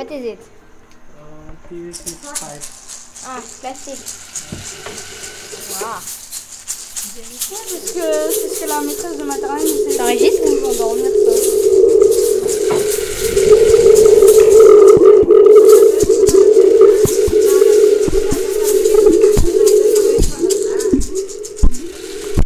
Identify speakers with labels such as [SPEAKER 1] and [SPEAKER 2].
[SPEAKER 1] What is it?
[SPEAKER 2] PVC pipe.
[SPEAKER 1] Ah, plastique. Wow. C'est ce que la maîtresse de maternelle nous a dit.
[SPEAKER 3] T'enregistres?
[SPEAKER 1] Pour nous endormir ça.